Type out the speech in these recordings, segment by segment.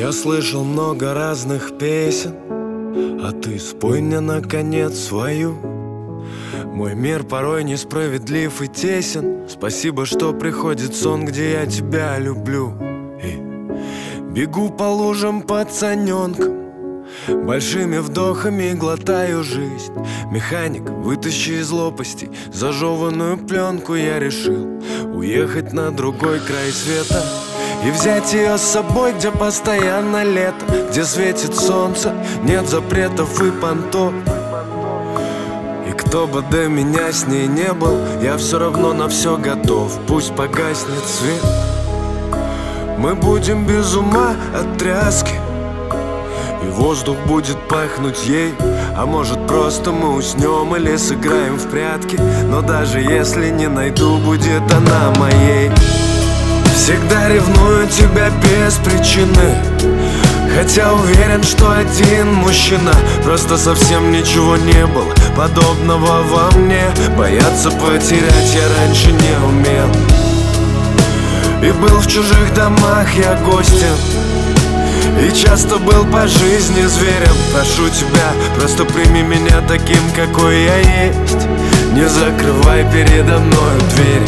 Я слышал много разных песен, а ты спой мне наконец свою. Мой мир порой несправедлив и тесен. Спасибо, что приходит сон, где я тебя люблю. И бегу по лужам пацаненком, большими вдохами глотаю жизнь. Механик, вытащи из лопастей зажеванную пленку. Я решил уехать на другой край света и взять ее с собой, где постоянно лето, где светит солнце, нет запретов и понтов. И кто бы до меня с ней не был, я все равно на все готов. Пусть погаснет свет, мы будем без ума от тряски, и воздух будет пахнуть ей. А может, просто мы уснем или сыграем в прятки. Но даже если не найду, будет она моей. Всегда ревную тебя без причины, хотя уверен, что один мужчина. Просто совсем ничего не было подобного во мне. Бояться потерять я раньше не умел, и был в чужих домах я гостем, и часто был по жизни зверем. Прошу тебя, просто прими меня таким, какой я есть. Не закрывай передо мною дверь.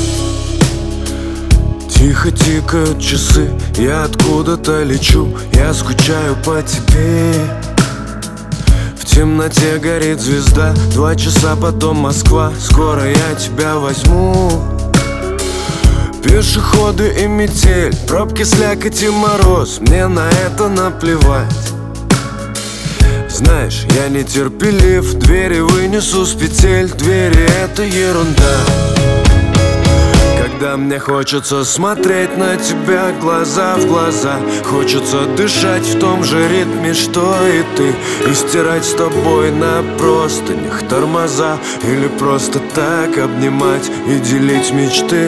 Тихо тикают часы, я откуда-то лечу. Я скучаю по тебе. В темноте горит звезда, 2 часа, потом Москва. Скоро я тебя возьму. Пешеходы и метель, пробки, слякоть и мороз, мне на это наплевать. Знаешь, я нетерпелив, двери вынесу с петель. Двери — это ерунда. Когда мне хочется смотреть на тебя глаза в глаза, хочется дышать в том же ритме, что и ты, и стирать с тобой на простынях тормоза, или просто так обнимать и делить мечты.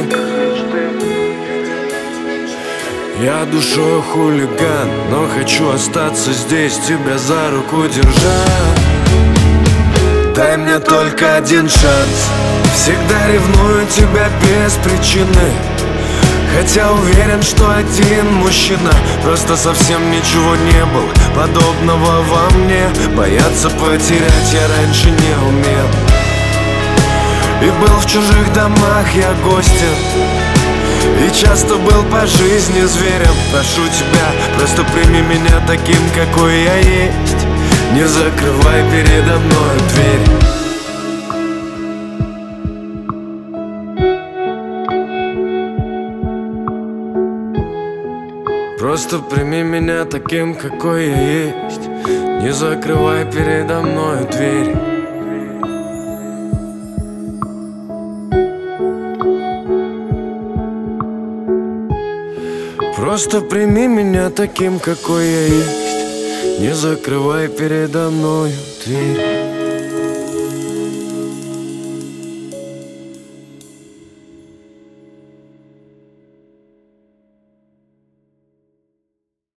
Я душой хулиган, но хочу остаться здесь, тебя за руку держать. Дай мне только один шанс. Всегда ревную тебя без причины, хотя уверен, что один мужчина. Просто совсем ничего не было подобного во мне. Бояться потерять я раньше не умел, и был в чужих домах я гостем, и часто был по жизни зверем. Прошу тебя, просто прими меня таким, какой я есть. Не закрывай передо мною дверь. Просто прими меня таким, какой я есть. Не закрывай передо мною дверь. Просто прими меня таким, какой я есть. Не закрывай передо мною дверь.